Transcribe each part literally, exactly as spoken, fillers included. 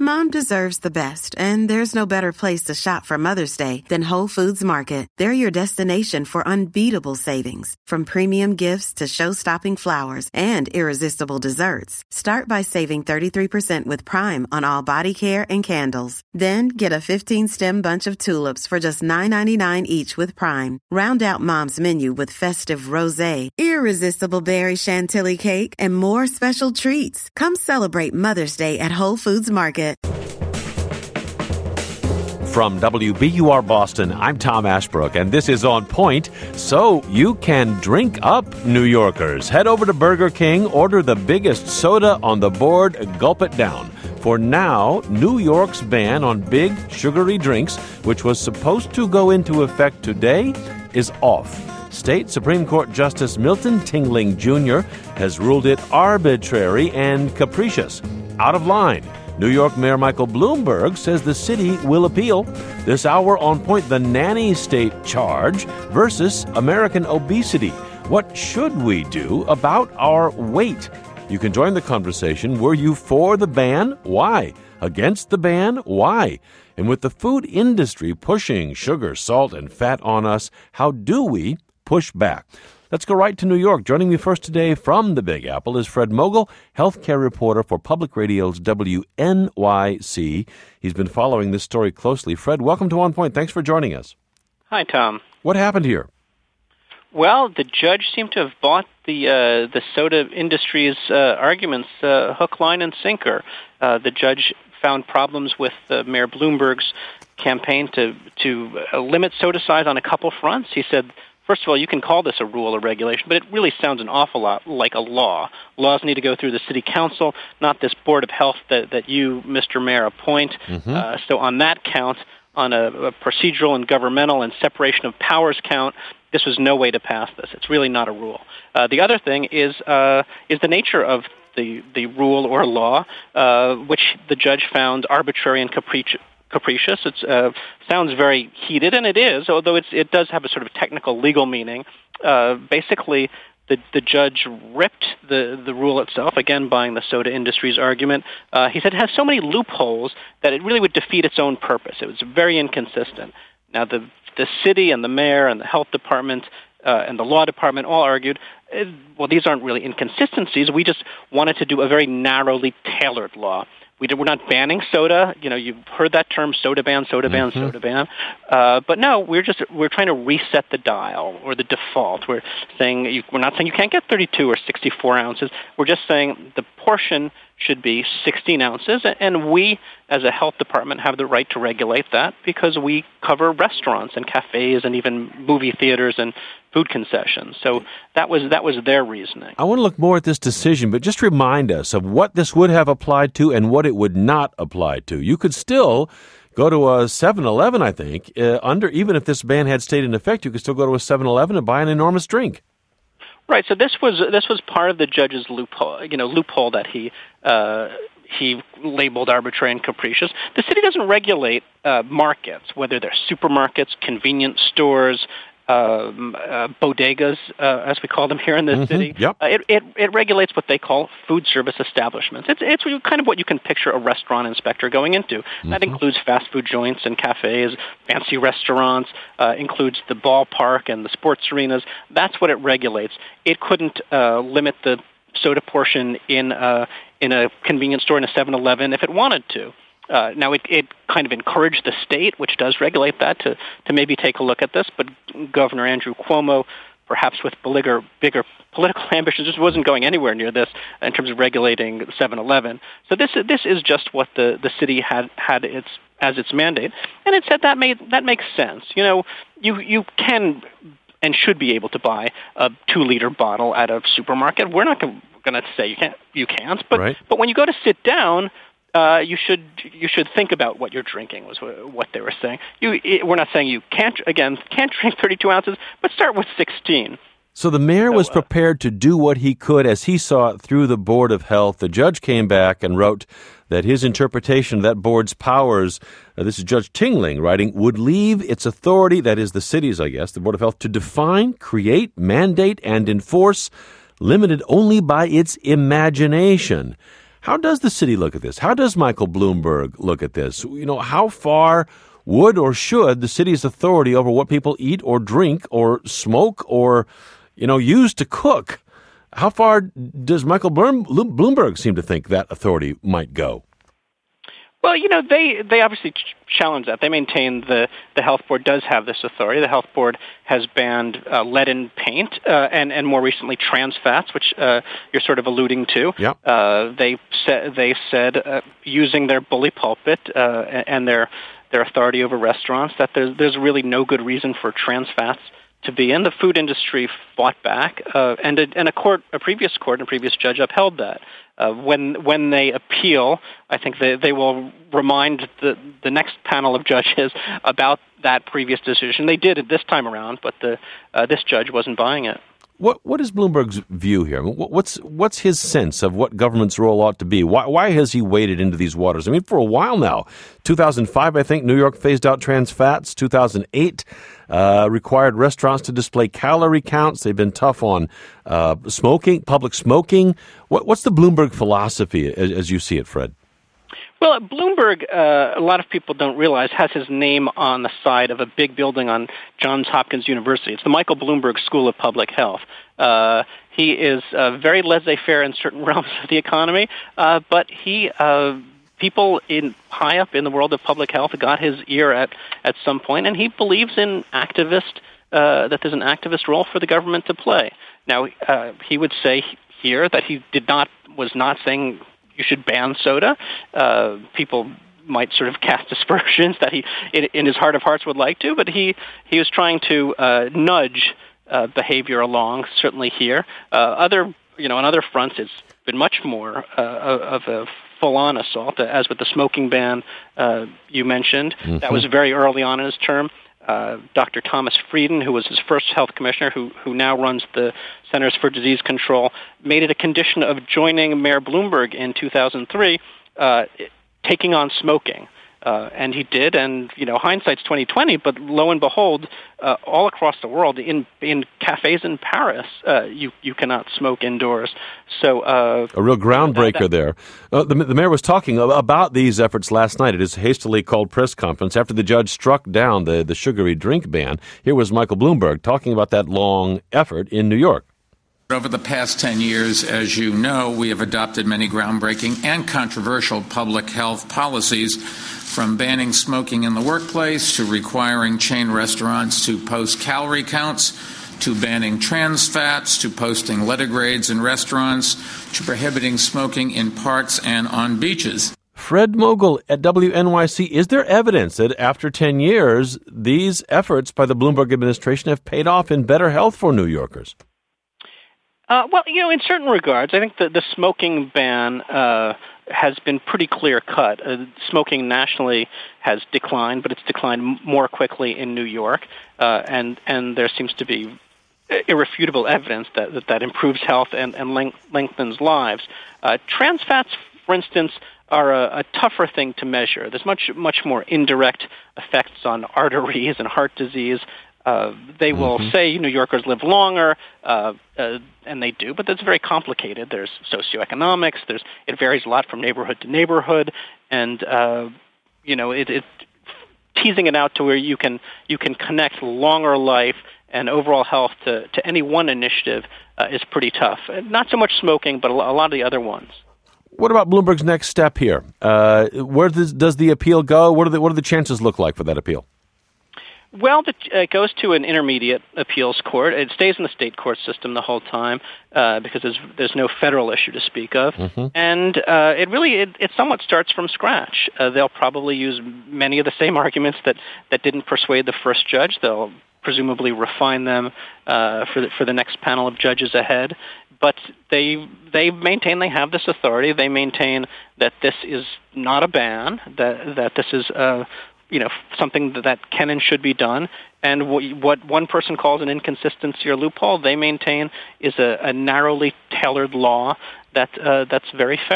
Mom deserves the best, and there's no better place to shop for Mother's Day than Whole Foods Market. They're your destination for unbeatable savings, from premium gifts to show-stopping flowers and irresistible desserts. Start by saving thirty-three percent with Prime on all body care and candles. Then get a fifteen-stem bunch of tulips for just nine ninety-nine each with Prime. Round out Mom's menu with festive rosé, irresistible berry chantilly cake, and more special treats. Come celebrate Mother's Day at Whole Foods Market. From W B U R Boston, I'm Tom Ashbrook, and this is On Point, so you can drink up, New Yorkers. Head over to Burger King, order the biggest soda on the board, gulp it down. For now, New York's ban on big, sugary drinks, which was supposed to go into effect today, is off. State Supreme Court Justice Milton Tingling Junior has ruled it arbitrary and capricious, out of line. New York Mayor Michael Bloomberg says the city will appeal. This hour on Point, the nanny state charge versus American obesity. What should we do about our weight? You can join the conversation. Were you for the ban? Why? Against the ban? Why? And with the food industry pushing sugar, salt, and fat on us, how do we push back? Let's go right to New York. Joining me first today from the Big Apple is Fred Mogul, healthcare reporter for Public Radio's W N Y C. He's been following this story closely. Fred, welcome to On Point. Thanks for joining us. Hi, Tom. What happened here? Well, the judge seemed to have bought the uh, the soda industry's uh, arguments uh, hook, line, and sinker. Uh, the judge found problems with uh, Mayor Bloomberg's campaign to to uh, limit soda size on a couple fronts. He said, first of all, you can call this a rule or regulation, but it really sounds an awful lot like a law. Laws need to go through the city council, not this board of health that, that you, Mister Mayor, appoint. Mm-hmm. Uh, so on that count, on a, a procedural and governmental and separation of powers count, this was no way to pass this. It's really not a rule. Uh, the other thing is uh, is the nature of the, the rule or law, uh, which the judge found arbitrary and capricious. Capricious. It uh, sounds very heated, and it is, although it's, it does have a sort of technical legal meaning. Uh, basically, the, the judge ripped the, the rule itself, again buying the soda industry's argument. Uh, he said it has so many loopholes that it really would defeat its own purpose. It was very inconsistent. Now, the, the city and the mayor and the health department uh, and the law department all argued, uh, well, these aren't really inconsistencies. We just wanted to do a very narrowly tailored law. We did, we're not banning soda. You know, you've heard that term, soda ban, soda ban, mm-hmm. soda ban. Uh, but no, we're just we're trying to reset the dial or the default. We're saying you, we're not saying you can't get thirty-two or sixty-four ounces. We're just saying the portion should be sixteen ounces, and we, as a health department, have the right to regulate that because we cover restaurants and cafes and even movie theaters and food concessions. So that was that was their reasoning. I want to look more at this decision, but just remind us of what this would have applied to and what it would not apply to. You could still go to a seven eleven, I think, uh, under even if this ban had stayed in effect, you could still go to a seven eleven and buy an enormous drink. Right. So this was this was part of the judge's loophole, you know, loophole that he uh, he labeled arbitrary and capricious. The city doesn't regulate uh, markets, whether they're supermarkets, convenience stores, Um, uh, bodegas, uh, as we call them here in this mm-hmm. city. Yep. Uh, it, it, it regulates what they call food service establishments. It's, it's kind of what you can picture a restaurant inspector going into. Mm-hmm. That includes fast food joints and cafes, fancy restaurants, uh, includes the ballpark and the sports arenas. That's what it regulates. It couldn't uh, limit the soda portion in, uh, in a convenience store in a seven eleven if it wanted to. Uh, now, it, it kind of encouraged the state, which does regulate that, to, to maybe take a look at this, but Governor Andrew Cuomo, perhaps with bigger, bigger political ambitions, just wasn't going anywhere near this in terms of regulating seven eleven. So this, this is just what the, the city had, had its, as its mandate, and it said that, made, that makes sense. You know, you, you can and should be able to buy a two-liter bottle at a supermarket. We're not going to say you can't, you can't, but, right. but when you go to sit down, Uh, you should you should think about what you're drinking, was what they were saying. You, it, we're not saying you can't, again, can't drink thirty-two ounces, but start with sixteen. So the mayor so, was uh, prepared to do what he could as he saw it through the Board of Health. The judge came back and wrote that his interpretation of that board's powers, uh, this is Judge Tingling writing, would leave its authority, that is the city's, I guess, the Board of Health, to define, create, mandate, and enforce, limited only by its imagination. How does the city look at this? How does Michael Bloomberg look at this? You know, how far would or should the city's authority over what people eat or drink or smoke or, you know, use to cook, how far does Michael Bloomberg seem to think that authority might go? Well, you know, they, they obviously ch- challenge that. They maintain the, the health board does have this authority. The health board has banned uh, lead in paint uh, and, and more recently trans fats, which uh, you're sort of alluding to. Yep. Uh, they, sa- they said, uh, using their bully pulpit uh, and their, their authority over restaurants, that there's, there's really no good reason for trans fats to be in. The food industry fought back, uh, and, a, and a court, a previous court and a previous judge upheld that. Uh, when when they appeal, I think they, they will remind the, the next panel of judges about that previous decision. They did it this time around, but the uh, this judge wasn't buying it. What what is Bloomberg's view here? What's what's his sense of what government's role ought to be? Why why has he waded into these waters? I mean, for a while now. two thousand five, I think, New York phased out trans fats. two thousand eight uh, required restaurants to display calorie counts. They've been tough on uh, smoking, public smoking. What what's the Bloomberg philosophy as, as you see it, Fred? Well, Bloomberg, uh, a lot of people don't realize, has his name on the side of a big building on Johns Hopkins University. It's the Michael Bloomberg School of Public Health. Uh, he is uh, very laissez-faire in certain realms of the economy, uh, but he, uh, people in high up in the world of public health got his ear at, at some point, and he believes in activist, uh, that there's an activist role for the government to play. Now, uh, he would say here that he did not, was not saying you should ban soda. Uh, people might sort of cast aspersions that he, in, in his heart of hearts, would like to, but he, he was trying to uh, nudge uh, behavior along, certainly here. Uh, other, you know, on other fronts, it's been much more uh, of a full-on assault, as with the smoking ban uh, you mentioned. Mm-hmm. That was very early on in his term. Uh, Doctor Thomas Frieden, who was his first health commissioner, who who now runs the Centers for Disease Control, made it a condition of joining Mayor Bloomberg in two thousand three, uh, taking on smoking. Uh, and he did, and, you know, hindsight's twenty twenty, but lo and behold, uh, all across the world, in in cafes in Paris, uh, you, you cannot smoke indoors. So uh, a real groundbreaker that, that, there. Uh, the, the mayor was talking about these efforts last night at his hastily called press conference after the judge struck down the, the sugary drink ban. Here was Michael Bloomberg talking about that long effort in New York. Over the past ten years, as you know, we have adopted many groundbreaking and controversial public health policies, from banning smoking in the workplace to requiring chain restaurants to post calorie counts, to banning trans fats, to posting letter grades in restaurants, to prohibiting smoking in parks and on beaches. Fred Mogul at W N Y C, is there evidence that after ten years, these efforts by the Bloomberg administration have paid off in better health for New Yorkers? Uh, well, you know, in certain regards, I think the, the smoking ban uh, has been pretty clear-cut. Uh, smoking nationally has declined, but it's declined more quickly in New York, uh, and and there seems to be irrefutable evidence that that, that improves health and, and length, lengthens lives. Uh, trans fats, for instance, are a, a tougher thing to measure. There's much much more indirect effects on arteries and heart disease. Uh, they will mm-hmm. say New Yorkers live longer, uh, uh, and they do, but that's very complicated. There's socioeconomics. There's it varies a lot from neighborhood to neighborhood, and uh, you know it, it teasing it out to where you can you can connect longer life and overall health to, to any one initiative uh, is pretty tough. Not so much smoking, but a lot of the other ones. What about Bloomberg's next step here? Uh, where does, does the appeal go? What are the what do the chances look like for that appeal? Well, it goes to an intermediate appeals court. It stays in the state court system the whole time uh, because there's, there's no federal issue to speak of. Mm-hmm. And uh, it really, it, it somewhat starts from scratch. Uh, they'll probably use many of the same arguments that, that didn't persuade the first judge. They'll presumably refine them uh, for, the, for the next panel of judges ahead. But they they maintain they have this authority. They maintain that this is not a ban, that, that this is a you know, something that can and should be done. And what one person calls an inconsistency or loophole, they maintain is a, a narrowly tailored law that uh, that's very fair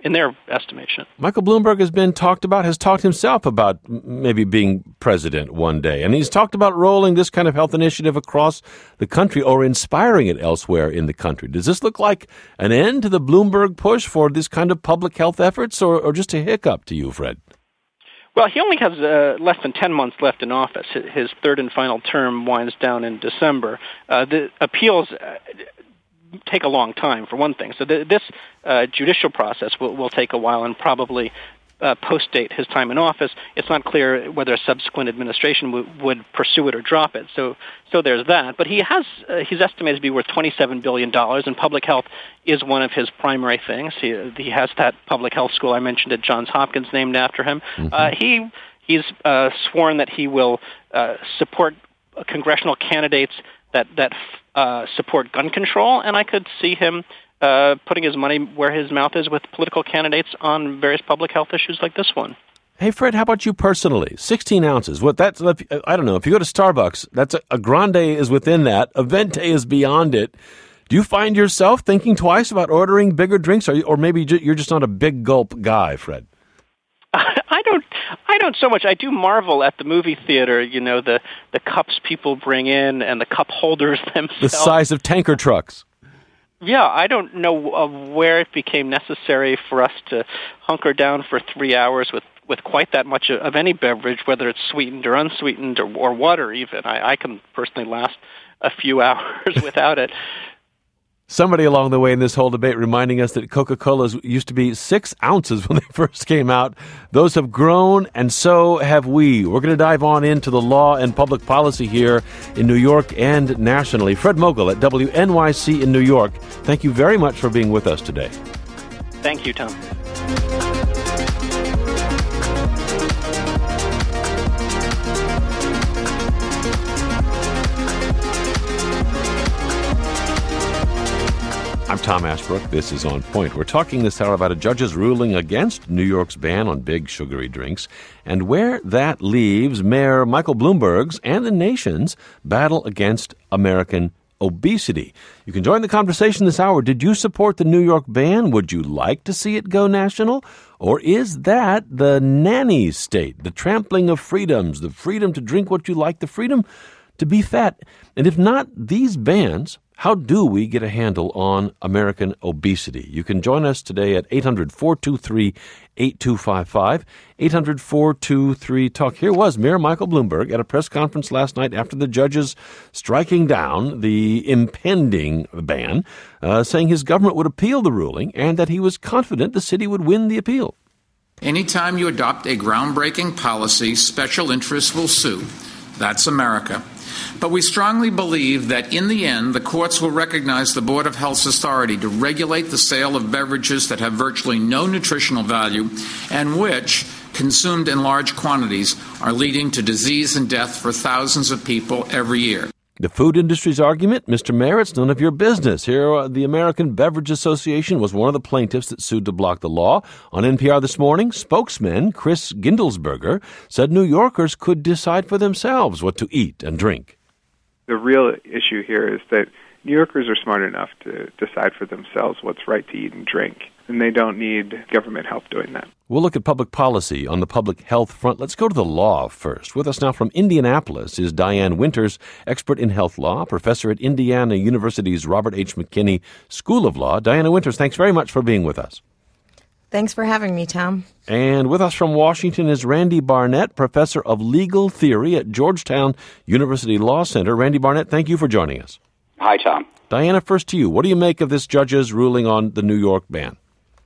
in their estimation. Michael Bloomberg has been talked about, has talked himself about maybe being president one day. And he's talked about rolling this kind of health initiative across the country or inspiring it elsewhere in the country. Does this look like an end to the Bloomberg push for this kind of public health efforts, or, or just a hiccup to you, Fred? Well, he only has uh, less than ten months left in office. His third and final term winds down in December. Uh, the appeals uh, take a long time, for one thing. So the, this uh, judicial process will, will take a while and probably uh, post-date his time in office. It's not clear whether a subsequent administration w- would pursue it or drop it. So so there's that. But he has uh, he's estimated to be worth twenty-seven billion dollars, and public health is one of his primary things. He, he has that public health school I mentioned at Johns Hopkins named after him. Mm-hmm. Uh, he He's uh, sworn that he will uh, support congressional candidates that, that uh, support gun control, and I could see him uh, putting his money where his mouth is with political candidates on various public health issues like this one. Hey, Fred, how about you personally? sixteen ounces. What that's, I don't know. If you go to Starbucks, that's a, a grande is within that. A venti is beyond it. Do you find yourself thinking twice about ordering bigger drinks, or, or maybe you're just not a big gulp guy, Fred? I don't. I don't so much. I do marvel at the movie theater. You know, the the cups people bring in and the cup holders themselves. The size of tanker trucks. Yeah, I don't know uh, where it became necessary for us to hunker down for three hours with, with quite that much of, of any beverage, whether it's sweetened or unsweetened or, or water even. I, I can personally last a few hours without it. Somebody along the way in this whole debate reminding us that Coca-Colas used to be six ounces when they first came out. Those have grown, and so have we. We're going to dive on into the law and public policy here in New York and nationally. Fred Mogul at W N Y C in New York, thank you very much for being with us today. Thank you, Tom. I'm Tom Ashbrook. This is On Point. We're talking this hour about a judge's ruling against New York's ban on big sugary drinks and where that leaves Mayor Michael Bloomberg's and the nation's battle against American obesity. You can join the conversation this hour. Did you support the New York ban? Would you like to see it go national? Or is that the nanny state, the trampling of freedoms, the freedom to drink what you like, the freedom to be fat? And if not these bans, how do we get a handle on American obesity? You can join us today at eight hundred, four two three, eight two five five, eight hundred, four two three, talk. Here was Mayor Michael Bloomberg at a press conference last night after the judges striking down the impending ban, uh, saying his government would appeal the ruling and that he was confident the city would win the appeal. Anytime you adopt a groundbreaking policy, special interests will sue. That's America. But we strongly believe that in the end, the courts will recognize the Board of Health's authority to regulate the sale of beverages that have virtually no nutritional value and which, consumed in large quantities, are leading to disease and death for thousands of people every year. The food industry's argument, Mister Mayor, it's none of your business. Here, uh, the American Beverage Association was one of the plaintiffs that sued to block the law. On N P R this morning, spokesman Chris Gindelsberger said New Yorkers could decide for themselves what to eat and drink. The real issue here is that New Yorkers are smart enough to decide for themselves what's right to eat and drink, and they don't need government help doing that. We'll look at public policy on the public health front. Let's go to the law first. With us now from Indianapolis is Diane Winters, expert in health law, professor at Indiana University's Robert H. McKinney School of Law. Diana Winters, thanks very much for being with us. Thanks for having me, Tom. And with us from Washington is Randy Barnett, professor of legal theory at Georgetown University Law Center. Randy Barnett, thank you for joining us. Hi, Tom. Diana, first to you. What do you make of this judge's ruling on the New York ban?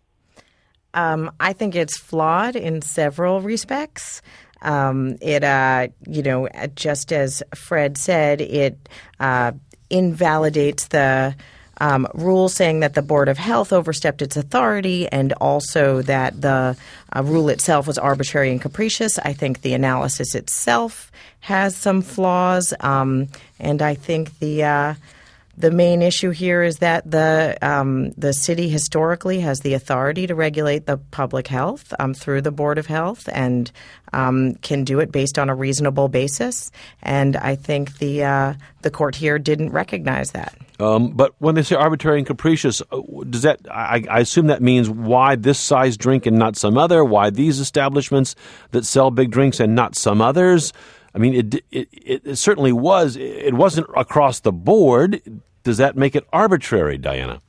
Um, I think it's flawed in several respects. Um, it, uh, you know, just as Fred said, it uh, invalidates the Um, rule saying that the Board of Health overstepped its authority and also that the uh, rule itself was arbitrary and capricious. I think the analysis itself has some flaws, um, and I think the uh, the main issue here is that the um, the city historically has the authority to regulate the public health um, through the Board of Health and um, can do it based on a reasonable basis. And I think the uh, the court here didn't recognize that. Um, but when they say arbitrary and capricious, does that? I, I assume that means why this size drink and not some other? Why these establishments that sell big drinks and not some others? I mean, it it, it certainly was. It wasn't across the board. Does that make it arbitrary, Diana?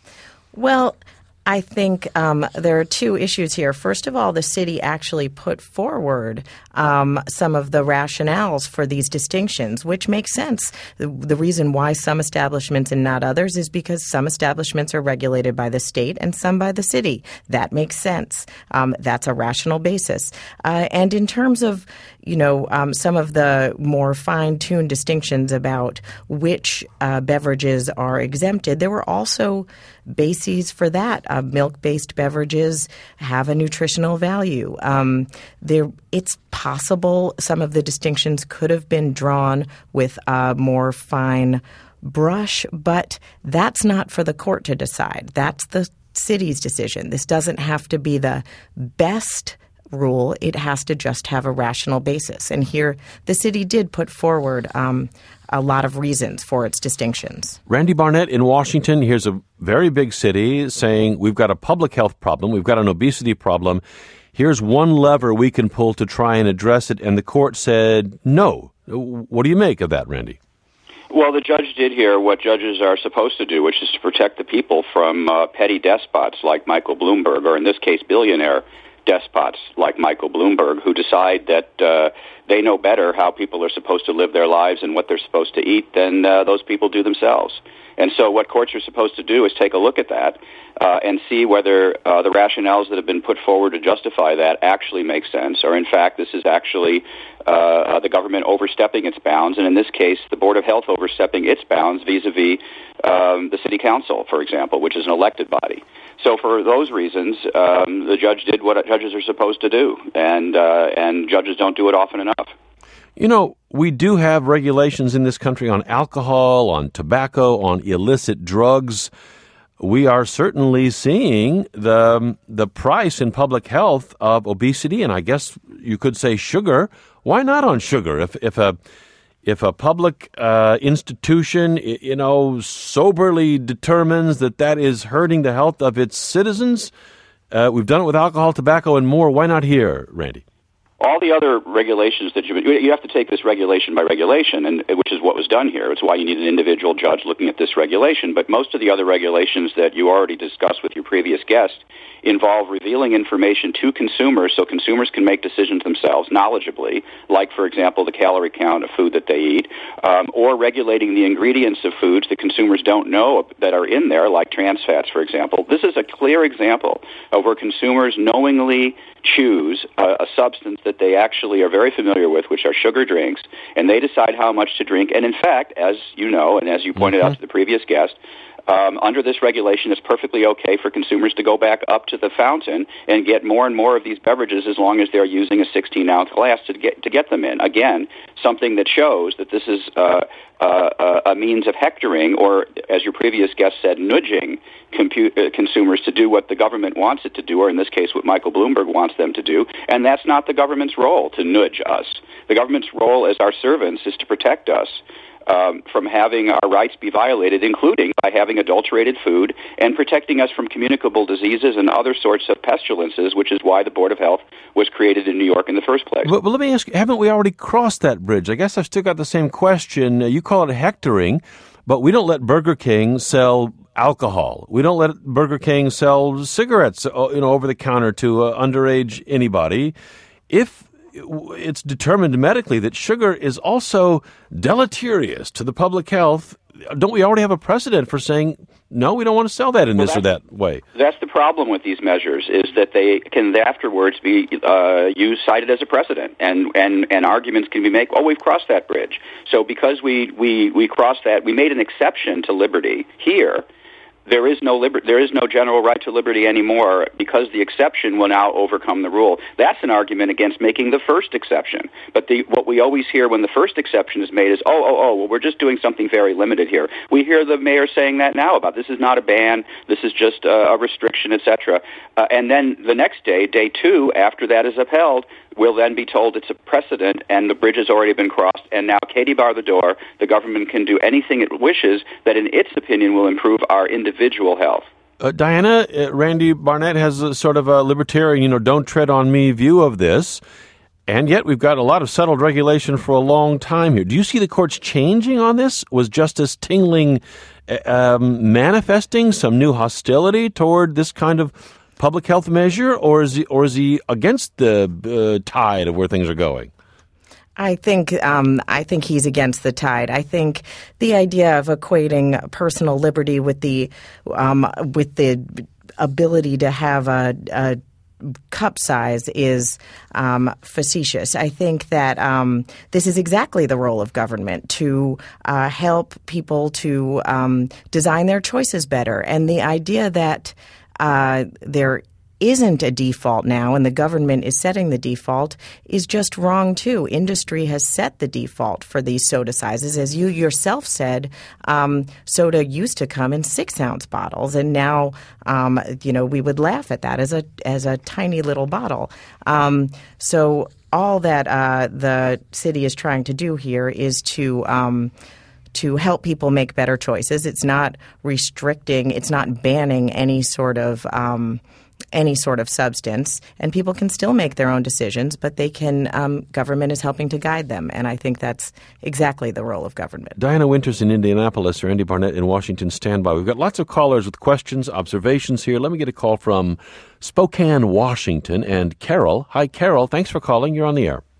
Well, I think um, there are two issues here. First of all, the city actually put forward um, some of the rationales for these distinctions, which makes sense. The, the reason why some establishments and not others is because some establishments are regulated by the state and some by the city. That makes sense. Um, that's a rational basis. Uh, and in terms of, you know, um, some of the more fine-tuned distinctions about which uh, beverages are exempted, there were also bases for that. Uh, milk-based beverages have a nutritional value. Um, there, it's possible some of the distinctions could have been drawn with a more fine brush, but that's not for the court to decide. That's the city's decision. This doesn't have to be the best rule. It has to just have a rational basis. And here, the city did put forward um, a lot of reasons for its distinctions. Randy Barnett in Washington, here's a very big city saying we've got a public health problem, we've got an obesity problem. Here's one lever we can pull to try and address it. And the court said no. What do you make of that, Randy? Well, the judge did hear what judges are supposed to do, which is to protect the people from uh, petty despots like Michael Bloomberg, or in this case, billionaire despots like Michael Bloomberg, who decide that uh, they know better how people are supposed to live their lives and what they're supposed to eat than uh, those people do themselves. And so what courts are supposed to do is take a look at that uh, and see whether uh, the rationales that have been put forward to justify that actually make sense, or in fact this is actually uh, the government overstepping its bounds, and in this case the Board of Health overstepping its bounds vis-a-vis um, the City Council, for example, which is an elected body. So for those reasons, um, the judge did what judges are supposed to do, and uh, and judges don't do it often enough. You know, we do have regulations in this country on alcohol, on tobacco, on illicit drugs. We are certainly seeing the the price in public health of obesity, and I guess you could say sugar. Why not on sugar? If if a if a public uh, institution, you know, soberly determines that that is hurting the health of its citizens, uh, we've done it with alcohol, tobacco, and more. Why not here, Randy? All the other regulations that you you have to take this regulation by regulation, and which is what was done here. It's why you need an individual judge looking at this regulation. But most of the other regulations that you already discussed with your previous guest involve revealing information to consumers so consumers can make decisions themselves knowledgeably, like, for example, the calorie count of food that they eat, um, or regulating the ingredients of foods that consumers don't know that are in there, like trans fats, for example. This is a clear example of where consumers knowingly choose a, a substance that they actually are very familiar with, which are sugar drinks, and they decide how much to drink. And in fact, as you know, and as you pointed mm-hmm. out to the previous guest, Um, under this regulation, it's perfectly okay for consumers to go back up to the fountain and get more and more of these beverages as long as they're using a sixteen-ounce glass to get to get them in. Again, something that shows that this is uh, uh, a means of hectoring, or, as your previous guest said, nudging compu- uh, consumers to do what the government wants it to do, or in this case, what Michael Bloomberg wants them to do. And that's not the government's role, to nudge us. The government's role as our servants is to protect us Um, from having our rights be violated, including by having adulterated food and protecting us from communicable diseases and other sorts of pestilences, which is why the Board of Health was created in New York in the first place. But, but let me ask you, haven't we already crossed that bridge? I guess I've still got the same question. You call it hectoring, but we don't let Burger King sell alcohol. We don't let Burger King sell cigarettes, you know, over the counter to uh, underage anybody. If it's determined medically that sugar is also deleterious to the public health, don't we already have a precedent for saying, no, we don't want to sell that in well, this or that way? That's the problem with these measures, is that they can afterwards be uh, used, cited as a precedent, and, and, and arguments can be made, oh, we've crossed that bridge. So because we, we, we crossed that, we made an exception to liberty here, there is no liber- there is no general right to liberty anymore because the exception will now overcome the rule. That's an argument against making the first exception. But the, what we always hear when the first exception is made is, oh, oh, oh, well, we're just doing something very limited here. We hear the mayor saying that now about this is not a ban, this is just a, a restriction, et cetera. Uh, and then the next day, day two, after that is upheld, we'll then be told it's a precedent and the bridge has already been crossed, and now Katie bar the door. The government can do anything it wishes that, in its opinion, will improve our individual health. Uh, Diana, uh, Randy Barnett has a sort of a libertarian, you know, don't tread on me view of this, and yet we've got a lot of settled regulation for a long time here. Do you see the courts changing on this? Was Justice Tingling um, manifesting some new hostility toward this kind of public health measure, or is he, or is he against the uh, tide of where things are going? I think um, I think he's against the tide. I think the idea of equating personal liberty with the um, with the ability to have a, a cup size is um, facetious. I think that um, this is exactly the role of government, to uh, help people to um, design their choices better. And the idea that uh, there isn't a default now and the government is setting the default is just wrong too. Industry has set the default for these soda sizes. As you yourself said, um, soda used to come in six-ounce bottles, and now um, you know we would laugh at that as a as a tiny little bottle. Um, so all that uh, the city is trying to do here is to um, to help people make better choices. It's not restricting. It's not banning any sort of um, any sort of substance, and people can still make their own decisions, but they can. Um, government is helping to guide them, and I think that's exactly the role of government. Diana Winters in Indianapolis, or Andy Barnett in Washington, stand by. We've got lots of callers with questions, observations here. Let me get a call from Spokane, Washington, and Carol. Hi, Carol. Thanks for calling. You're on the air.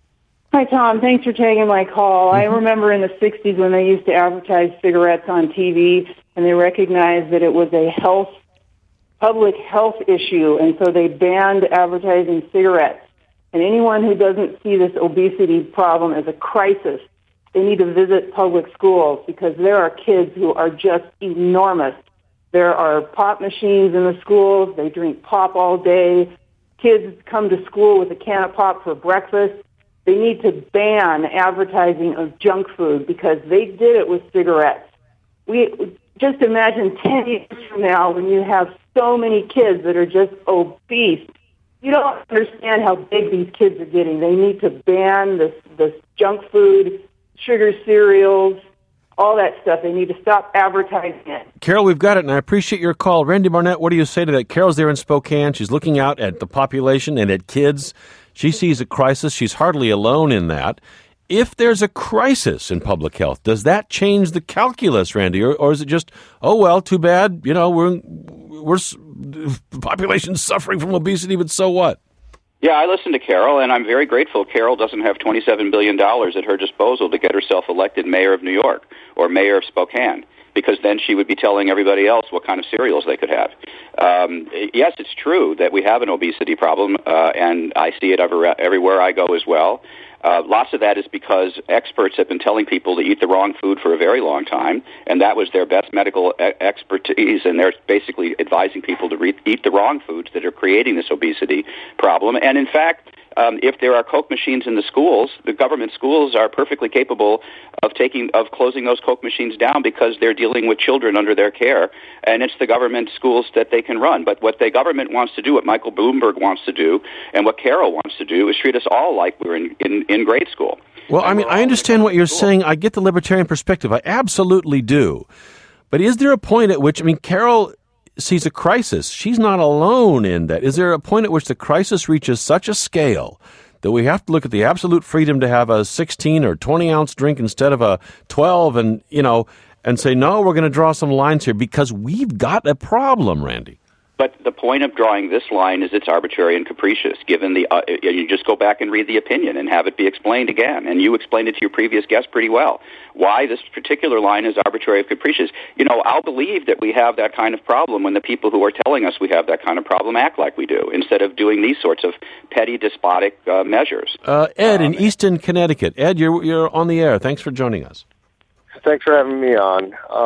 Hi, Tom. Thanks for taking my call. Mm-hmm. I remember in the sixties when they used to advertise cigarettes on T V, and they recognized that it was a health public health issue, and so they banned advertising cigarettes. And anyone who doesn't see this obesity problem as a crisis, they need to visit public schools, because there are kids who are just enormous. There are pop machines in the schools. They drink pop all day. Kids come to school with a can of pop for breakfast. They need to ban advertising of junk food, because they did it with cigarettes. We just imagine ten years from now when you have so many kids that are just obese. You don't understand how big these kids are getting. They need to ban this, this junk food, sugar cereals, all that stuff. They need to stop advertising it. Carol, we've got it, and I appreciate your call. Randy Barnett, what do you say to that? Carol's there in Spokane. She's looking out at the population and at kids. She sees a crisis. She's hardly alone in that. If there's a crisis in public health, does that change the calculus, Randy, or, or is it just, oh well, too bad, you know, we're we're the population's suffering from obesity, but so what? Yeah, I listened to Carol, and I'm very grateful Carol doesn't have twenty-seven billion dollars at her disposal to get herself elected mayor of New York or mayor of Spokane, because then she would be telling everybody else what kind of cereals they could have. Um, yes, it's true that we have an obesity problem, uh, and I see it everywhere, everywhere I go as well. Uh, lots of that is because experts have been telling people to eat the wrong food for a very long time, and that was their best medical e- expertise, and they're basically advising people to re- eat the wrong foods that are creating this obesity problem. And in fact, um, if there are Coke machines in the schools, the government schools are perfectly capable of taking of closing those Coke machines down, because they're dealing with children under their care, and it's the government schools that they can run. But what the government wants to do, what Michael Bloomberg wants to do, and what Carol wants to do, is treat us all like we're in, in, in grade school. Well, I mean, I understand what you're saying. I get the libertarian perspective. I absolutely do. But is there a point at which, I mean, Carol sees a crisis. She's not alone in that. Is there a point at which the crisis reaches such a scale that we have to look at the absolute freedom to have a sixteen or twenty ounce drink instead of a twelve, and, you know, and say, no, we're going to draw some lines here because we've got a problem, Randy? But the point of drawing this line is it's arbitrary and capricious, given the, uh, you just go back and read the opinion and have it be explained again. And you explained it to your previous guest pretty well, why this particular line is arbitrary and capricious. You know, I'll believe that we have that kind of problem when the people who are telling us we have that kind of problem act like we do, instead of doing these sorts of petty, despotic uh, measures. Uh, Ed um, in Easton, Connecticut. Ed, you're, you're on the air. Thanks for joining us. Thanks for having me on. Um,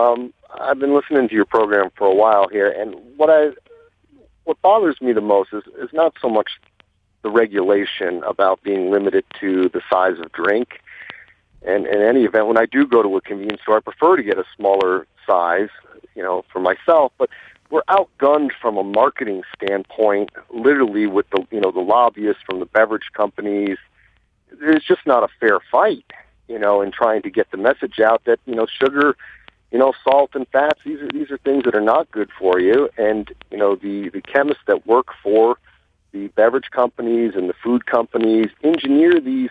I've been listening to your program for a while here, and what I what bothers me the most is, is not so much the regulation about being limited to the size of drink. And in any event, when I do go to a convenience store, I prefer to get a smaller size, you know, for myself. But we're outgunned from a marketing standpoint, literally with the, you know, the lobbyists from the beverage companies. There's just not a fair fight, you know, in trying to get the message out that, you know, sugar, you know, salt and fats, these are these are things that are not good for you. And, you know, the, the chemists that work for the beverage companies and the food companies engineer these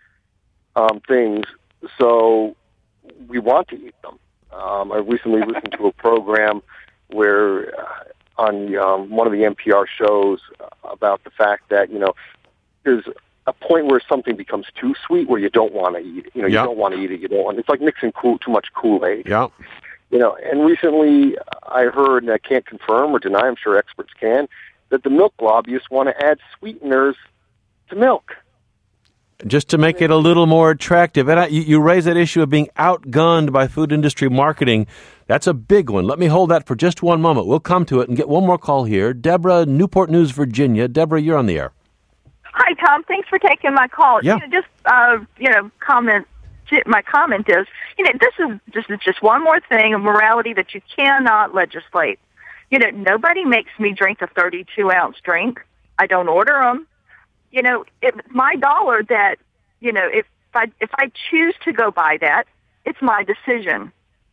um, things so we want to eat them. Um, I recently listened to a program where uh, on um, one of the N P R shows about the fact that, you know, there's a point where something becomes too sweet where you don't want to eat it. You know, you yep. don't want to eat it. You don't want. It's like mixing cool, too much Kool-Aid. Yeah. You know, and recently I heard, and I can't confirm or deny, I'm sure experts can, that the milk lobbyists want to add sweeteners to milk. Just to make it a little more attractive. And I, you, you raise that issue of being outgunned by food industry marketing. That's a big one. Let me hold that for just one moment. We'll come to it and get one more call here. Deborah, Newport News, Virginia. Deborah, you're on the air. Hi, Tom. Thanks for taking my call. Yeah. You know, just, uh, you know, comment. My comment is, you know, this is just, just one more thing of morality that you cannot legislate. You know, nobody makes me drink a thirty-two ounce drink. I don't order them. You know, it's my dollar that, you know, if I, if I choose to go buy that, it's my decision.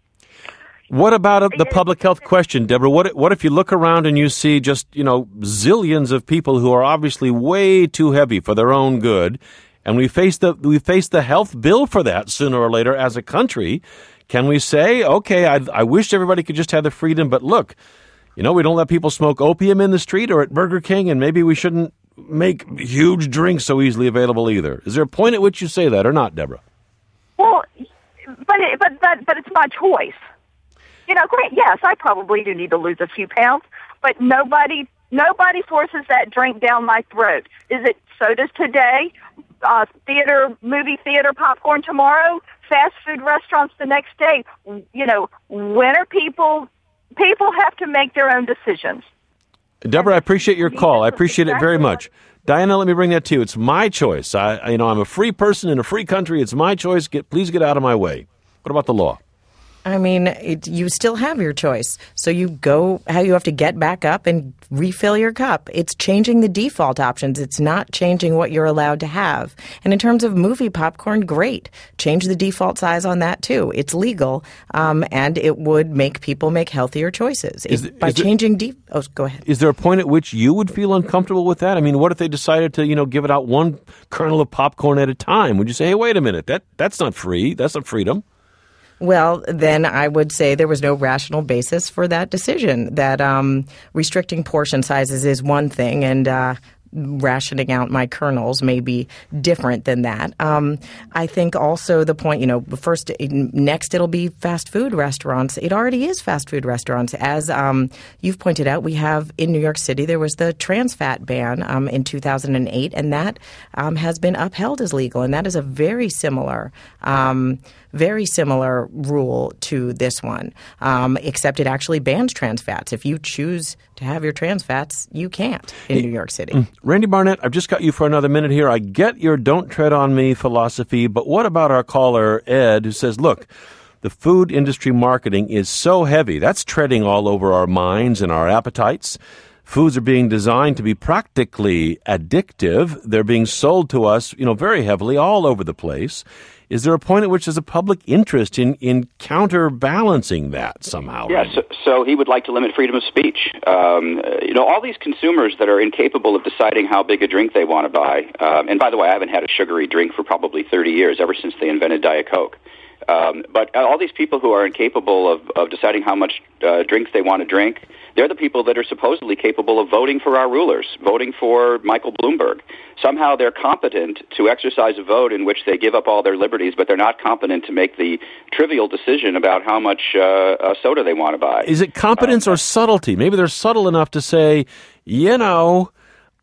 What about a, the public health question, Deborah? What what if you look around and you see just, you know, zillions of people who are obviously way too heavy for their own good, and we face the we face the health bill for that sooner or later as a country? Can we say, okay, I, I wish everybody could just have the freedom, but look, you know, we don't let people smoke opium in the street or at Burger King, and maybe we shouldn't make huge drinks so easily available either. Is there a point at which you say that or not, Deborah? Well, but it, but but but it's my choice. You know, great. Yes, I probably do need to lose a few pounds, but nobody nobody forces that drink down my throat. Is it sodas today, uh, theater, movie theater popcorn tomorrow, fast food restaurants the next day? You know, when are people people have to make their own decisions? Deborah, I appreciate your call. I appreciate it very much. Diana, let me bring that to you. It's my choice. I, you know, I'm a free person in a free country. It's my choice. Get, please get out of my way. What about the law? I mean, it, you still have your choice. So you go how you have to get back up and refill your cup. It's changing the default options. It's not changing what you're allowed to have. And in terms of movie popcorn, great. Change the default size on that, too. It's legal, um, and it would make people make healthier choices. Is, it, by is changing de- – oh, go ahead. Is there a point at which you would feel uncomfortable with that? I mean, what if they decided to, you know, give it out one kernel of popcorn at a time? Would you say, hey, wait a minute, that that's not free. That's not freedom. Well, then I would say there was no rational basis for that decision, that um, restricting portion sizes is one thing and uh, rationing out my kernels may be different than that. Um, I think also the point, you know, first, next it'll be fast food restaurants. It already is fast food restaurants. As um, you've pointed out, we have in New York City, there was the trans fat ban um, in two thousand eight, and that um, has been upheld as legal. And that is a very similar um very similar rule to this one, um, except it actually bans trans fats. If you choose to have your trans fats, you can't in New York City. Randy Barnett, I've just got you for another minute here. I get your don't tread on me philosophy, but what about our caller, Ed, who says, look, the food industry marketing is so heavy. That's treading all over our minds and our appetites. Foods are being designed to be practically addictive. They're being sold to us, you know, very heavily all over the place. Is there a point at which there's a public interest in, in counterbalancing that somehow? Yes, yeah, so, so he would like to limit freedom of speech. Um, you know, all these consumers that are incapable of deciding how big a drink they want to buy, um, and by the way, I haven't had a sugary drink for probably thirty years, ever since they invented Diet Coke. Um, but all these people who are incapable of, of deciding how much uh, drinks they want to drink, they're the people that are supposedly capable of voting for our rulers, voting for Michael Bloomberg. Somehow they're competent to exercise a vote in which they give up all their liberties, but they're not competent to make the trivial decision about how much uh, uh, soda they want to buy. Is it competence um, or subtlety? Maybe they're subtle enough to say, you know,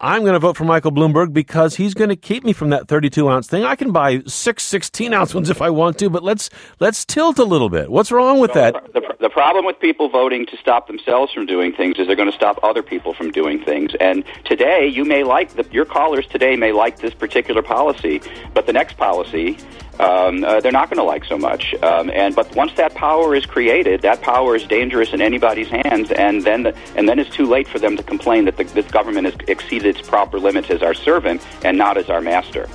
I'm going to vote for Michael Bloomberg because he's going to keep me from that thirty-two ounce thing. I can buy six sixteen-ounce ones if I want to, but let's let's tilt a little bit. What's wrong with well, that? The, the problem with people voting to stop themselves from doing things is they're going to stop other people from doing things. And today, you may like, the, your callers today may like this particular policy, but the next policy, um, uh, they're not going to like so much. Um, and but once that power is created, that power is dangerous in anybody's hands, and then the, and then it's too late for them to complain that the, this government has exceeded its proper limits as our servant and not as our master.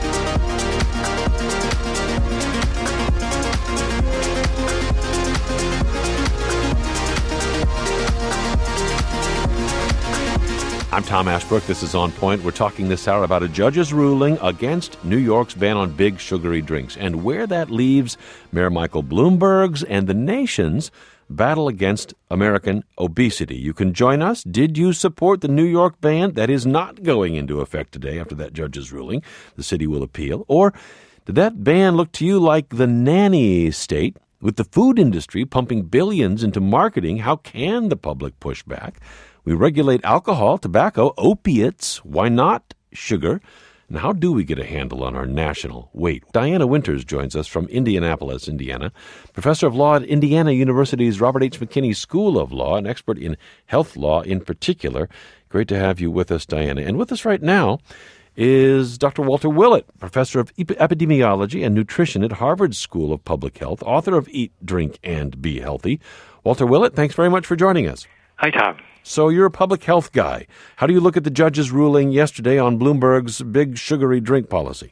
I'm Tom Ashbrook. This is On Point. We're talking this hour about a judge's ruling against New York's ban on big sugary drinks and where that leaves Mayor Michael Bloomberg's and the nation's battle against American obesity. You can join us. Did you support the New York ban that is not going into effect today after that judge's ruling? The city will appeal. Or did that ban look to you like the nanny state? With the food industry pumping billions into marketing, how can the public push back? We regulate alcohol, tobacco, opiates. Why not sugar? And how do we get a handle on our national weight? Diana Winters joins us from Indianapolis, Indiana, professor of law at Indiana University's Robert H. McKinney School of Law, an expert in health law in particular. Great to have you with us, Diana. And with us right now is Doctor Walter Willett, professor of epidemiology and nutrition at Harvard School of Public Health, author of Eat, Drink, and Be Healthy. Walter Willett, thanks very much for joining us. Hi, Tom. So you're a public health guy. How do you look at the judge's ruling yesterday on Bloomberg's big sugary drink policy?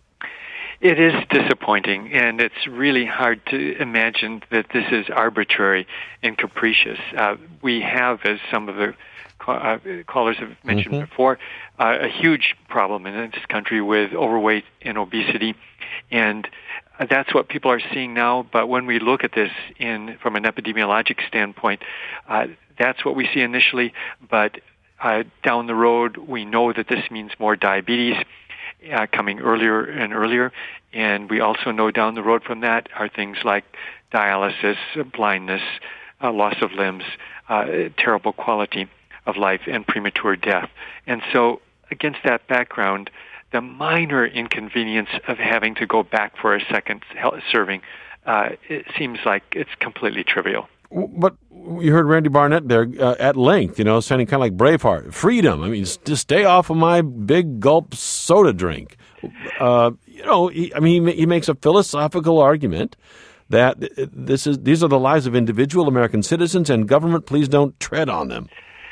It is disappointing, and it's really hard to imagine that this is arbitrary and capricious. Uh, we have, as some of the uh, callers have mentioned mm-hmm. before, uh, a huge problem in this country with overweight and obesity, and that's what people are seeing now. But when we look at this in from an epidemiologic standpoint, uh, that's what we see initially. But uh, down the road, we know that this means more diabetes uh, coming earlier and earlier. And we also know down the road from that are things like dialysis, blindness, uh, loss of limbs, uh, terrible quality of life, and premature death. And so against that background, the minor inconvenience of having to go back for a second serving, uh, it seems like it's completely trivial. But you heard Randy Barnett there uh, at length, you know, sounding kind of like Braveheart. Freedom. I mean, just stay off of my big gulp soda drink. Uh, you know, he, I mean, he, he makes a philosophical argument that this is these are the lives of individual American citizens, and government, please don't tread on them.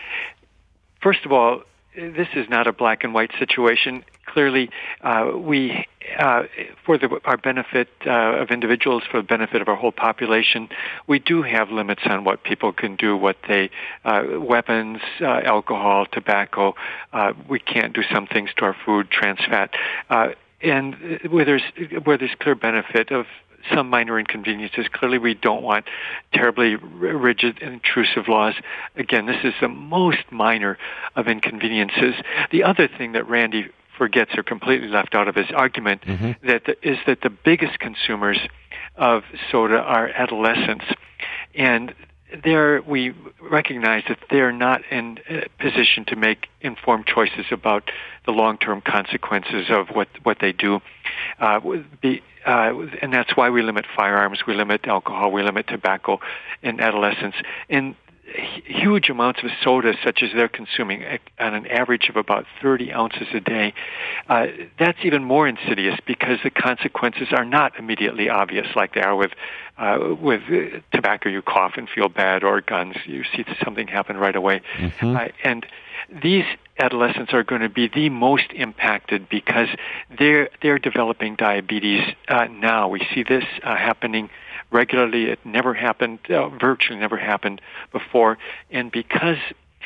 First of all, this is not a black and white situation. Clearly, uh, we, uh, for the, our benefit uh, of individuals, for the benefit of our whole population, we do have limits on what people can do, what they, uh, weapons, uh, alcohol, tobacco. Uh, we can't do some things to our food, trans fat. Uh, and where there's, where there's clear benefit of some minor inconveniences. Clearly, we don't want terribly rigid and intrusive laws. Again, this is the most minor of inconveniences. The other thing that Randy forgets or completely left out of his argument mm-hmm. that the, is that the biggest consumers of soda are adolescents. And there we recognize that they're not in a position to make informed choices about the long-term consequences of what, what they do. Uh, be, uh, and that's why we limit firearms, we limit alcohol, we limit tobacco in adolescents. And huge amounts of soda, such as they're consuming on an average of about thirty ounces a day, uh, that's even more insidious because the consequences are not immediately obvious like they are with uh, with uh, tobacco. You cough and feel bad, or guns, you see something happen right away. Mm-hmm. Uh, and these adolescents are going to be the most impacted because they're they're developing diabetes uh, now. We see this uh, happening regularly. It never happened, uh, virtually never happened before. And because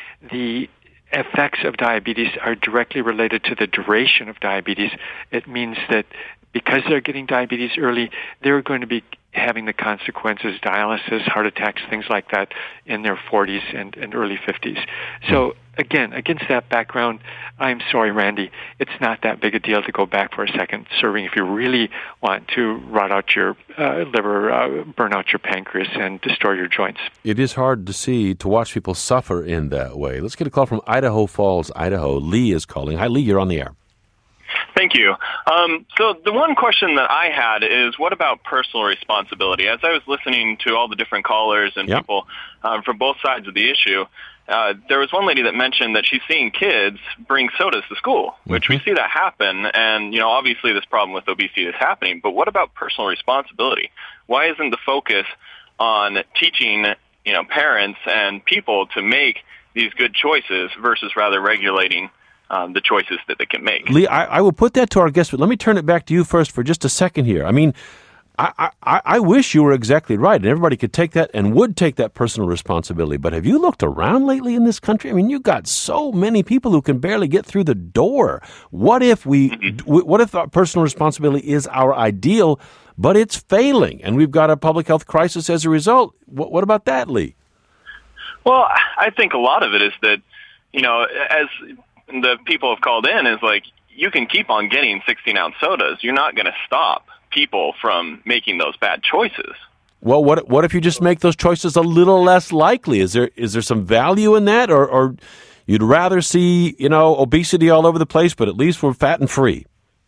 the effects of diabetes are directly related to the duration of diabetes, it means that because they're getting diabetes early, they're going to be having the consequences, dialysis, heart attacks, things like that, in their forties and, and early fifties. So, again, against that background, I'm sorry, Randy, it's not that big a deal to go back for a second serving if you really want to rot out your uh, liver, uh, burn out your pancreas, and destroy your joints. It is hard to see, to watch people suffer in that way. Let's get a call from Idaho Falls, Idaho. Lee is calling. Hi, Lee, you're on the air. Thank you. Um, so the one question that I had is, what about personal responsibility? As I was listening to all the different callers and yep. people um, from both sides of the issue, uh, there was one lady that mentioned that she's seeing kids bring sodas to school, which mm-hmm. we see that happen. And, you know, obviously this problem with obesity is happening. But what about personal responsibility? Why isn't the focus on teaching, you know, parents and people to make these good choices versus rather regulating Um, the choices that they can make? Lee, I, I will put that to our guest, but let me turn it back to you first for just a second here. I mean, I, I, I wish you were exactly right, and everybody could take that and would take that personal responsibility. But have you looked around lately in this country? I mean, you've got so many people who can barely get through the door. What if we? Mm-hmm. What if personal responsibility is our ideal, but it's failing, and we've got a public health crisis as a result? What, what about that, Lee? Well, I think a lot of it is that, you know, as the people have called in, is like, you can keep on getting sixteen-ounce sodas. You're not going to stop people from making those bad choices. Well, what what if you just make those choices a little less likely? Is there is there some value in that, or, or you'd rather see, you know, obesity all over the place, but at least we're fat and free?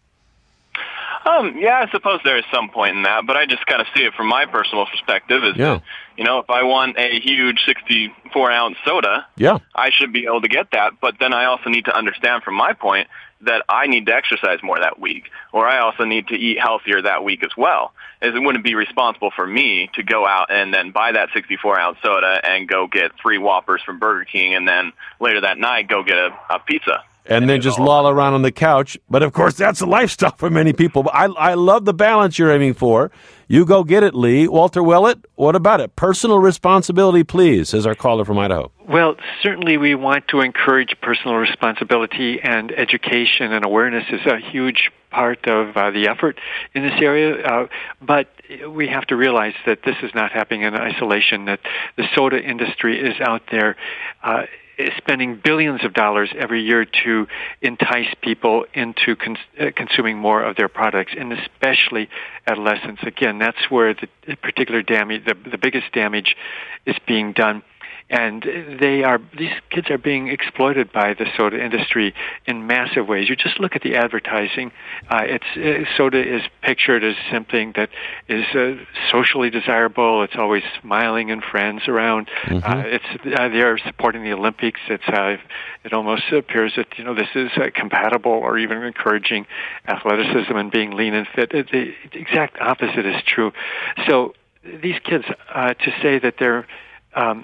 Um, yeah, I suppose there is some point in that, but I just kind of see it from my personal perspective. Is yeah. that, you know, if I want a huge sixty-four ounce soda, yeah. I should be able to get that. But then I also need to understand from my point that I need to exercise more that week, or I also need to eat healthier that week as well. As it wouldn't be responsible for me to go out and then buy that sixty-four ounce soda and go get three Whoppers from Burger King, and then later that night go get a, a pizza. And then just loll around on the couch. But, of course, that's a lifestyle for many people. But I, I love the balance you're aiming for. You go get it, Lee. Walter Willett, what about it? Personal responsibility, please, says our caller from Idaho. Well, certainly we want to encourage personal responsibility, and education and awareness is a huge part of uh, the effort in this area. Uh, but we have to realize that this is not happening in isolation, that the soda industry is out there uh, is spending billions of dollars every year to entice people into cons- uh, consuming more of their products, and especially adolescents. Again, that's where the particular damage, the, the biggest damage is being done. And they are; these kids are being exploited by the soda industry in massive ways. You just look at the advertising. Uh, it's uh, soda is pictured as something that is uh, socially desirable. It's always smiling and friends around. Mm-hmm. Uh, it's uh, they are supporting the Olympics. It's uh, it almost appears that you know this is uh, compatible or even encouraging athleticism and being lean and fit. It, the, the exact opposite is true. So these kids, uh, to say that they're um,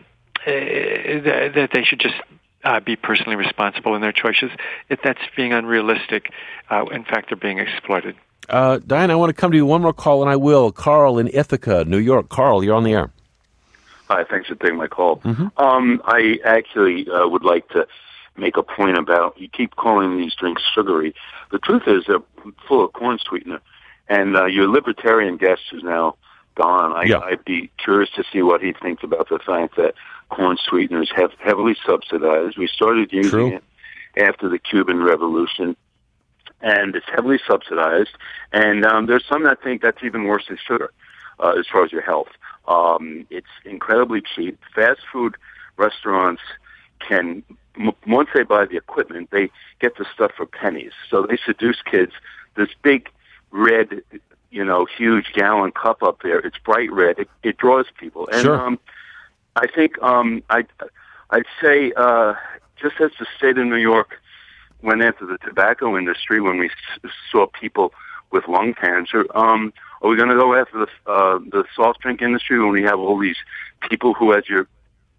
Uh, that they should just uh, be personally responsible in their choices, if that's being unrealistic. Uh, in fact, they're being exploited. Uh, Diane, I want to come to you one more call, and I will. Carl in Ithaca, New York. Carl, you're on the air. Hi, thanks for taking my call. Mm-hmm. Um, I actually uh, would like to make a point about, you keep calling these drinks sugary. The truth is they're full of corn sweetener, and uh, your libertarian guest is now gone. I, yeah. I'd be curious to see what he thinks about the fact that corn sweeteners have heavily subsidized. We started using True. it after the Cuban Revolution, and it's heavily subsidized. And um, there's some that think that's even worse than sugar uh, as far as your health. Um, it's incredibly cheap. Fast food restaurants can, m- once they buy the equipment, they get the stuff for pennies. So they seduce kids. This big red, you know, huge gallon cup up there, it's bright red. It, it draws people. And, sure. um, I think um, I'd, I'd say uh, just as the state of New York went after the tobacco industry when we s- saw people with lung cancer, um, are we going to go after the, uh, the soft drink industry when we have all these people who, as your,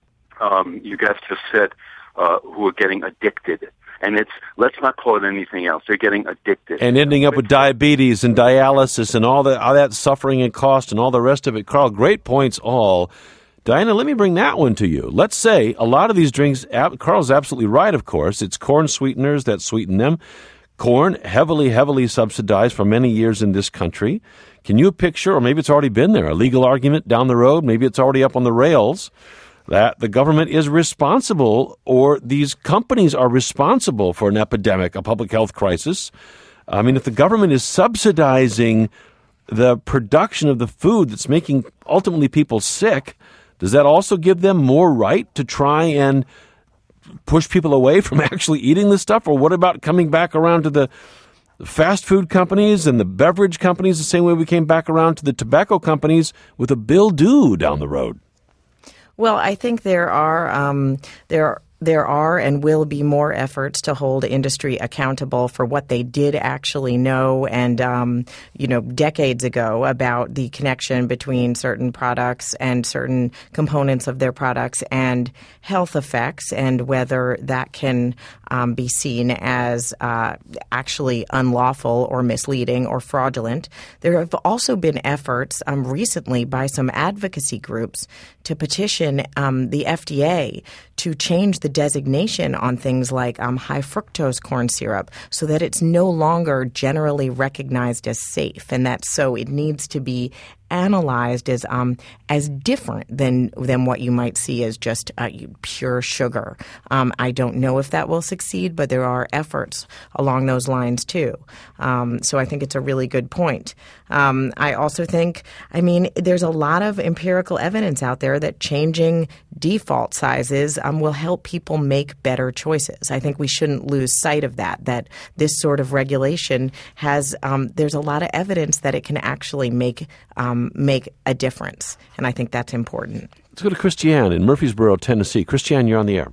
um, you guys just said, uh, who are getting addicted? And it's, let's not call it anything else. They're getting addicted. And ending up with diabetes and dialysis and all that, all that suffering and cost and all the rest of it. Carl, great points all. Diana, let me bring that one to you. Let's say a lot of these drinks, Carl's absolutely right, of course. It's corn sweeteners that sweeten them. Corn, heavily, heavily subsidized for many years in this country. Can you picture, or maybe it's already been there, a legal argument down the road, maybe it's already up on the rails, that the government is responsible, or these companies are responsible for an epidemic, a public health crisis? I mean, if the government is subsidizing the production of the food that's making ultimately people sick, does that also give them more right to try and push people away from actually eating this stuff? Or what about coming back around to the fast food companies and the beverage companies the same way we came back around to the tobacco companies with a bill due down the road? Well, I think there are um, there are There are and will be more efforts to hold industry accountable for what they did actually know and, um, you know, decades ago about the connection between certain products and certain components of their products and health effects, and whether that can um, be seen as uh, actually unlawful or misleading or fraudulent. There have also been efforts um, recently by some advocacy groups to petition um, the F D A to change the designation on things like um, high fructose corn syrup so that it's no longer generally recognized as safe, and that so it needs to be analyzed as um, as different than than what you might see as just uh, pure sugar. Um, I don't know if that will succeed, but there are efforts along those lines too. Um, so I think it's a really good point. Um, I also think, I mean, there's a lot of empirical evidence out there that changing default sizes um, will help people make better choices. I think we shouldn't lose sight of that, that this sort of regulation has, um, there's a lot of evidence that it can actually make um, make a difference. And I think that's important. Let's go to Christiane in Murfreesboro, Tennessee. Christiane, you're on the air.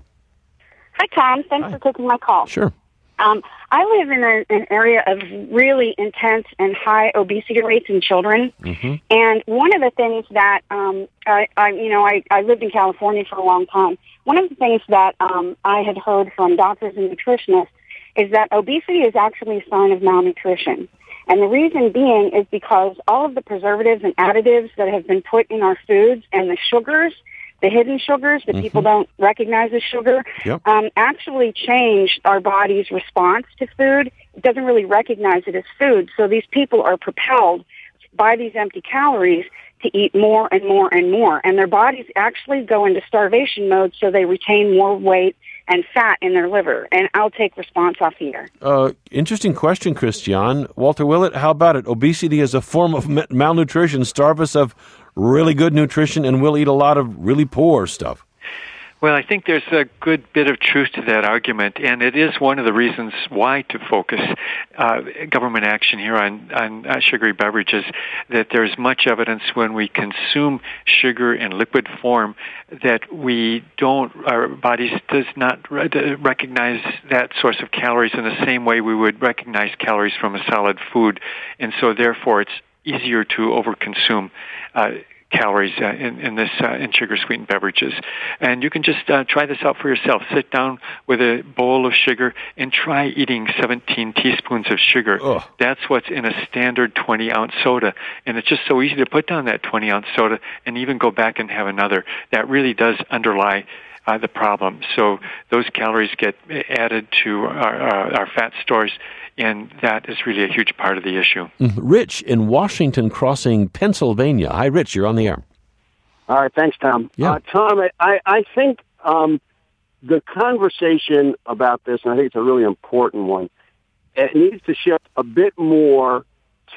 Hi, Tom. Thanks Hi. for taking my call. Sure. Um, I live in a, an area of really intense and high obesity rates in children. Mm-hmm. And one of the things that, um, I, I, you know, I, I lived in California for a long time. One of the things that um, I had heard from doctors and nutritionists is that obesity is actually a sign of malnutrition. And the reason being is because all of the preservatives and additives that have been put in our foods and the sugars, the hidden sugars that mm-hmm. people don't recognize as sugar, yep. um, actually change our body's response to food. It doesn't really recognize it as food. So these people are propelled by these empty calories to eat more and more and more. And their bodies actually go into starvation mode, so they retain more weight and fat in their liver. And I'll take response off the air. Uh, interesting question, Christiane. Walter Willett, how about it? Obesity is a form of ma- malnutrition. Starve us of really good nutrition, and we'll eat a lot of really poor stuff. Well, I think there's a good bit of truth to that argument, and it is one of the reasons why to focus uh, government action here on, on uh, sugary beverages, that there's much evidence when we consume sugar in liquid form that we don't, our bodies does not re- recognize that source of calories in the same way we would recognize calories from a solid food, and so therefore it's easier to overconsume uh, calories uh, in, in this uh, in sugar-sweetened beverages. And you can just uh, try this out for yourself. Sit down with a bowl of sugar and try eating seventeen teaspoons of sugar. Ugh. That's what's in a standard twenty-ounce soda. And it's just so easy to put down that twenty-ounce soda and even go back and have another. That really does underlie uh, the problem. So those calories get added to our, our, our fat stores, and that is really a huge part of the issue. Rich in Washington Crossing, Pennsylvania. Hi, Rich. You're on the air. All right. Thanks, Tom. Yeah. Uh, Tom, I, I think um, the conversation about this, and I think it's a really important one, it needs to shift a bit more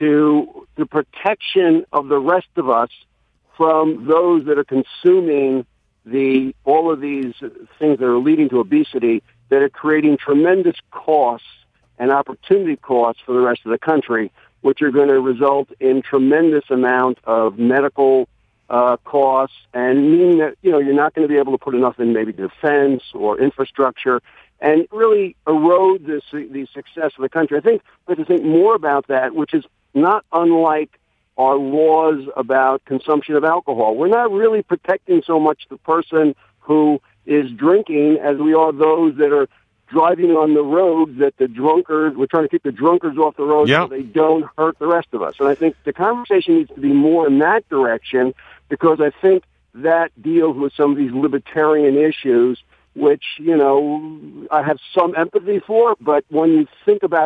to the protection of the rest of us from those that are consuming the all of these things that are leading to obesity, that are creating tremendous costs and opportunity costs for the rest of the country, which are going to result in tremendous amount of medical uh, costs, and mean that, you know, you're not going to be able to put enough in maybe defense or infrastructure, and really erode this, the success of the country. I think we have to think more about that, which is not unlike our laws about consumption of alcohol. We're not really protecting so much the person who is drinking as we are those that are driving on the road, that the drunkards, we're trying to keep the drunkards off the road yep. so they don't hurt the rest of us. And I think the conversation needs to be more in that direction, because I think that deals with some of these libertarian issues, which, you know, I have some empathy for, but when you think about it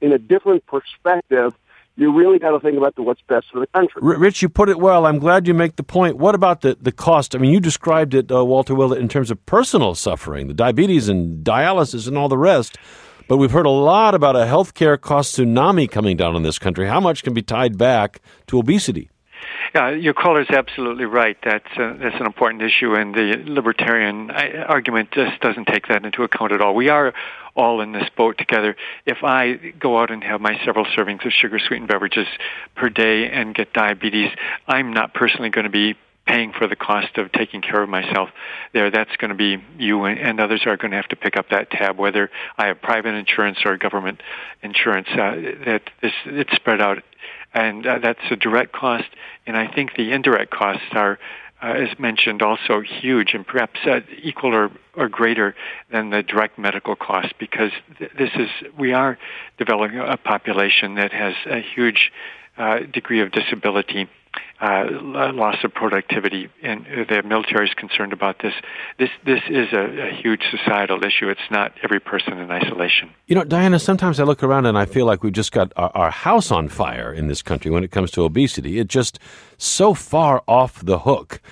in a different perspective, you really got to think about the what's best for the country. Rich, you put it well. I'm glad you make the point. What about the, the cost? I mean, you described it, uh, Walter Willett, in terms of personal suffering, the diabetes and dialysis and all the rest. But we've heard a lot about a healthcare cost tsunami coming down in this country. How much can be tied back to obesity? Yeah, your caller is absolutely right. That's uh, that's an important issue, and the libertarian argument just doesn't take that into account at all. We are all in this boat together. If I go out and have my several servings of sugar-sweetened beverages per day and get diabetes, I'm not personally going to be paying for the cost of taking care of myself there. That's going to be you, and others are going to have to pick up that tab, whether I have private insurance or government insurance. Uh, that this, it's spread out, and uh, that's a direct cost. And I think the indirect costs are, uh, as mentioned, also huge, and perhaps uh, equal or, or greater than the direct medical cost, because th- this is we are developing a population that has a huge uh, degree of disability. Uh, loss of productivity, and the military is concerned about this. This this is a, a huge societal issue. It's not every person in isolation. You know, Diana, sometimes I look around and I feel like we've just got our, our house on fire in this country when it comes to obesity. It's just so far off the hook.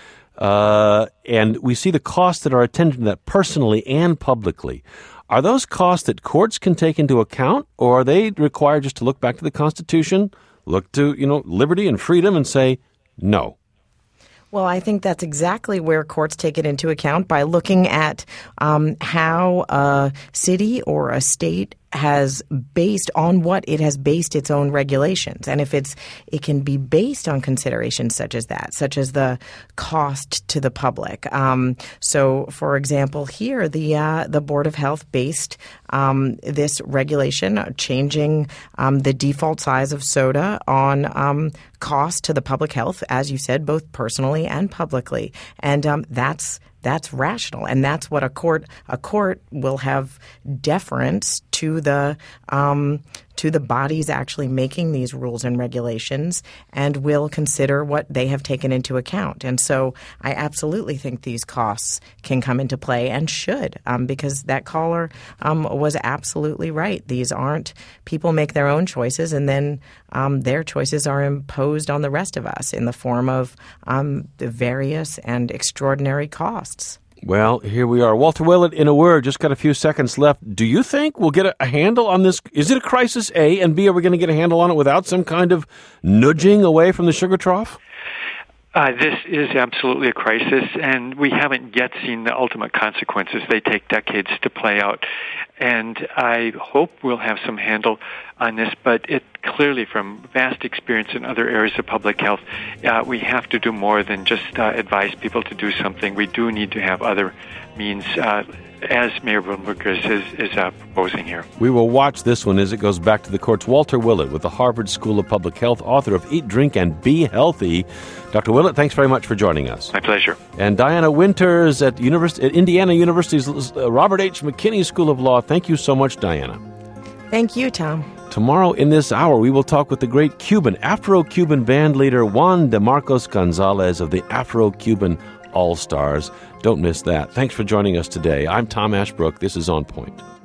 Uh, and we see the costs that are attendant to that personally and publicly. Are those costs that courts can take into account, or are they required just to look back to the Constitution, look to, you know, liberty and freedom and say, no? Well, I think that's exactly where courts take it into account by looking at um, how a city or a state has based on what it has based its own regulations. And if it's it can be based on considerations such as that, such as the cost to the public. Um, so, for example, here, the uh, the Board of Health based um, this regulation, changing um, the default size of soda on um, cost to the public health, as you said, both personally and publicly. And um, that's That's rational, and that's what a court a court will have deference to the um, to the bodies actually making these rules and regulations, and will consider what they have taken into account. And so, I absolutely think these costs can come into play and should, um, because that caller um, was absolutely right. These aren't people make their own choices, and then um, their choices are imposed on the rest of us in the form of um, the various and extraordinary costs. Well, here we are. Walter Willett, in a word, just got a few seconds left. Do you think we'll get a, a handle on this? Is it a crisis, A? And B, are we going to get a handle on it without some kind of nudging away from the sugar trough? Uh, this is absolutely a crisis, and we haven't yet seen the ultimate consequences. They take decades to play out, and I hope we'll have some handle on this, but it clearly, from vast experience in other areas of public health, uh, we have to do more than just uh, advise people to do something. We do need to have other means, uh, as Mayor Bloomberg is, is, is uh, proposing here. We will watch this one as it goes back to the courts. Walter Willett with the Harvard School of Public Health, author of Eat, Drink, and Be Healthy. Doctor Willett, thanks very much for joining us. My pleasure. And Diana Winters at, University, at Indiana University's uh, Robert H. McKinney School of Law. Thank you so much, Diana. Thank you, Tom. Tomorrow in this hour, we will talk with the great Cuban, Afro-Cuban band leader Juan de Marcos Gonzalez of the Afro-Cuban All-Stars. Don't miss that. Thanks for joining us today. I'm Tom Ashbrook. This is On Point.